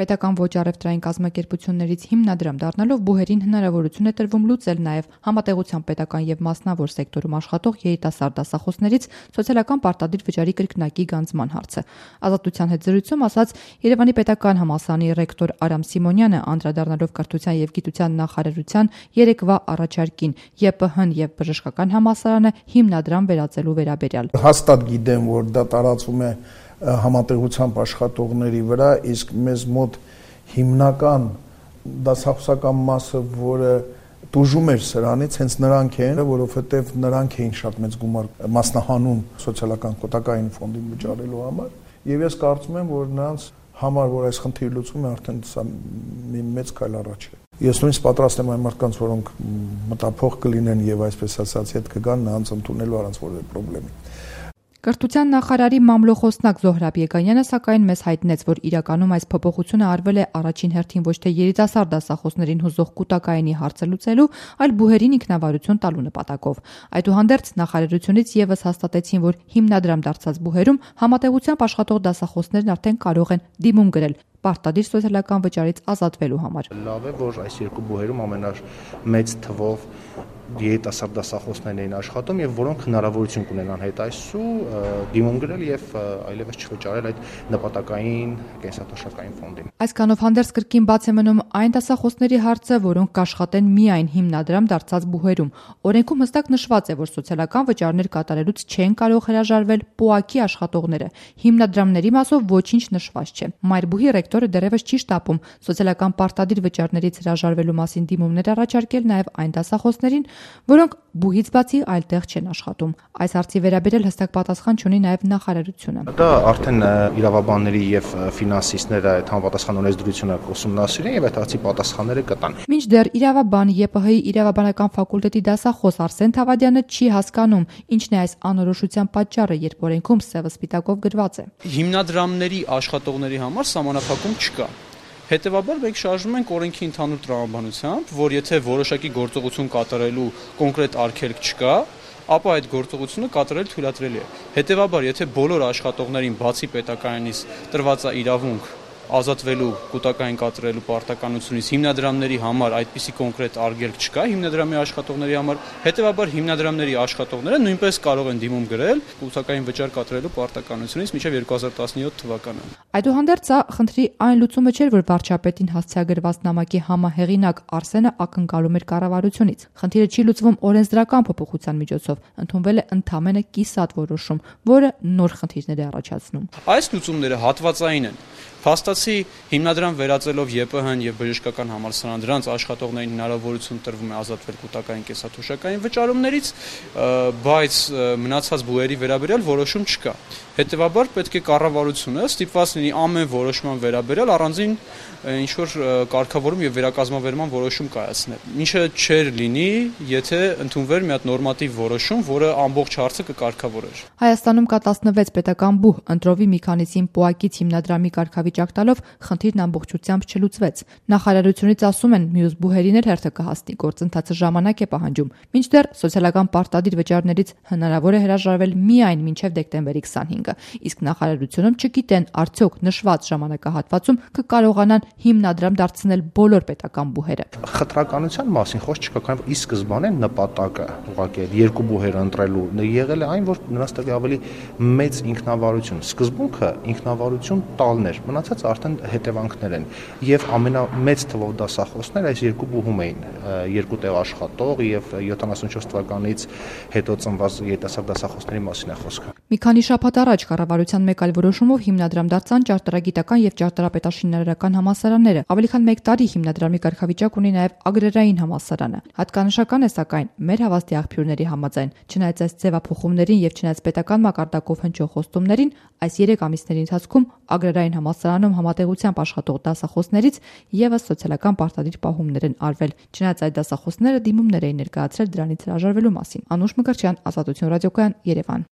Պետական ոչ առևտրային կազմակերպություններից հիմնադրամ դառնալով բուհերին հնարավորություն է տրվում լուծել նաև համատեղության պետական եւ մասնավոր սեկտորում աշխատող երիտասարդ դասախոսներից սոցիալական պարտադիր վճարի կրկնակի գանձման հարցը։ Ազատության հետ զրույցում ասաց Երևանի պետական համալսարանի ռեկտոր Արամ Սիմոնյանը, անդրադառնալով կրթության եւ գիտության նախարարության երեկվա առաջարկին ԵՊՀ-ն եւ բժշկական համալսարանը հիմնադրամ վերածելու վերաբերյալ։ Հաստատ գիտեմ, որ դա տարածվում է համատեղությամբ աշխատողների վրա, իսկ մեզ մոտ հիմնական դասախոսական մասը, որը տուժում էր սրանից, հենց նրանք են, որովհետև նրանք էին շատ մեծ գումար մասնահանում սոցիալական կոտակային ֆոնդին վճարելու համար, եւ ես կարծում եմ, որ նրանց համար, որ այս խնդիրը լուծվում է, արդեն սա մի մեծ քայլ առաջ է։ Ես նույնիսկ պատրաստ եմ այն մարդկանց, որոնք մտափող կլինեն եւ այսպես ասած հետ կգան, նրանց ընդունելու առանց որևէ խնդրի։ Կրթության նախարարի մամլոխոսնակ Զոհրաբ Եգանյանը սակայն մեզ հայտնեց, որ իրականում այս փոփոխությունը արվել է առաջին հերթին ոչ թե երիտասարդ դասախոսներին հուզող կուտակայինի հարցը լուծելու, այլ բուհերին ինքնավարություն տալու նպատակով։ Այդուհանդերձ նախարարությունից եւս հաստատեցին, որ հիմնադրամ դարձած բուհերում համատեղությամբ աշխատող դասախոսներն արդեն կարող են դիմում գրել պարտադիր սոցիալական վճարից ազատվելու համար։ Լավ է, որ այս երկու բուհերում ամենամեծ թվով երիտասարդ դասախոսներն էին աշխատում եւ որոնք հնարավորություն կունենան հետ այսու դիմում գրել եւ այլևս չվճարել այդ նպատակային կենսաթոշակային ֆոնդին։ Այսքանով հանդերձ կրկին բաց է մնում այն դասախոսների հարցը, որոնք կաշխատեն միայն հիմնադրամ դարձած բուհերում։ Օրենքում հստակ նշված է, որ սոցիալական վճարներ կատարելուց չեն կարող հրաժարվել ՊՕԱԿ-ի աշխատողները։ Հիմնադրամների մասով ոչինչ նշված չէ։ Մայրբուհի ռեկտորը դեռևս չի շտապում սոցիալական պարտադիր վճարներից հրաժարվելու մասին դիմումներ առաջարկել նաև այն դասախոսներին, որոնք բուհից բացի այլտեղ չեն աշխատում։ Այս հարցի վերաբերել հստակ պատասխան չունի նաև նախարարությունը։ Դա արդեն իրավաբանների եւ ֆինանսիստները այդ համապատասխան օրենսդրությունը ուսումնասիրեն եւ այդ հարցի պատասխանները կտան։ Մինչդեռ իրավաբան ԵՊՀ-ի իրավաբանական ֆակուլտետի դասախոս Արսեն Թավադյանը չի հասկանում, ինչն է այս անորոշության պատճառը, երբ օրենքում սևը սպիտակով գրված է։ Հիմնադրամների աշխատողների համար սահմանափակում չկա։ Հետևաբար մենք շարժվում ենք օրենքի ընդհանուր տրամաբանությամբ, որ եթե որոշակի գործողություն կատարելու կոնկրետ արգելք չկա, ապա այդ գործողությունը կատարել թույլատրելի է։ Հետևաբար, եթե բոլոր աշխատողներին բացի պետականից տրված է իրավունք ազատվելու կուտակային կատարելու պարտականությունից հիմնադրամների համար այդպիսի կոնկրետ արգելք չկա հիմնադրամի աշխատողների համար, հետևաբար հիմնադրամների աշխատողները նույնպես կարող են դիմում գրել կուտակային վճար կատարելու պարտականությունից մինչև 2017 թվականը։ Այդուհանդերձ սա խնդրի այն լուծումը չէր, որ վարչապետին հասցեագրված նամակի համահեղինակ Արսենը ակնկալում էր կառավարությունից։ Խնդիրը չի լուծվում օրենսդրական փոփոխության միջոցով, ընդունվել է ընդամենը կիսատ որոշում, որը նոր խնդիրներ է առաջացնում։ Այս լուծումները հատվածային են։ Փաստացի հիմնադրամ վերածելով ԵՊՀ-ն եւ բժշկական համալսարան դրանց աշխատողներին հնարավորություն տրվում է ազատվել կուտակային կենսաթոշակային վճարումներից, բայց մնացած բուհերի վերաբերյալ որոշում չկա։ Հետևաբար պետք է կառավարությունը ստիպված լինի ամեն որոշման վերաբերյալ առանձին ինչ-որ կարգավորում եւ վերակազմավորման որոշում կայացնել։ Ինչը չէր լինի, եթե ընդունվեր մի հատ նորմատիվ որոշում, որը ամբողջ հարցը կկարգավորեր։ Հայաստանում կա 16 պետական բուհ, ընտրովի մի քանիսին ՊՕԱԿ-ից հիմնադրամի կարգավիճակ տալով խնդիրն ամբողջությամբ չլուծվեց։ Նախարարությունից ասում են, մյուս բուհերին էլ հերթը կհասնի, գործընթացը ժամանակ է պահանջում։ Մինչդեռ սոցիալական պարտադիր վճարներից հնարավոր է հրաժարվել միայն մինչև դեկտեմբերի 25-ը, իսկ նախարարությունում չգիտեն արդյոք նշված ժամանակահատվածում կկարողանան հիմնադրամ դարձնել բոլոր պետական բուհերը։ Խտրականության մասին խոսք չկա, քանի որ ի սկզբանե նպատակը ուղղակի երկու բուհերը ընտրելու եղել է այն, որ նրանց տեղ ավելի մեծ ինքնավարություն։ Սկզբունքը ինքնավարություն տալն էր, մնացած արդեն հետևանքներ են։ Եվ ամենամեծ թվով դասախոսներ այս երկու բուհում էին, երկու տեղ աշխատող եւ 74 թվականից հետո ծնված երիտասարդ դասախոսների մասին է խոսքը։ Մի քանի շաբաթ առաջ կառավարության մեկ այլ որոշումով հիմնադրամ դարձան ճարտարագիտական եւ ճարտարապետաշինարարական համալսարանները։ Ավելի քան 1 տարի հիմնադրամի կարգավիճակ ունի նաեւ ագրարային համալսարանը։ Հատկանշական է սակայն մեր հավաստի աղբյուրների համաձայն, չնայած այս ձևափոխումներին եւ չնայած պետական մակարդակով հնչող խոստումներին, այս 3 ամիսների ընթացքում ագրարային համալսարանում համատեղությամբ աշխատող դասախոսներից եւս սոցիալական պարտադիր պահումներ են արվել։ Չնայած այդ դասախոսները դիմումներ էին ներկայացրել դրանից հրաժարվելու մասին։ Անուշ Մկրտչյան, Ազատություն ռադիոկայան, Երևան։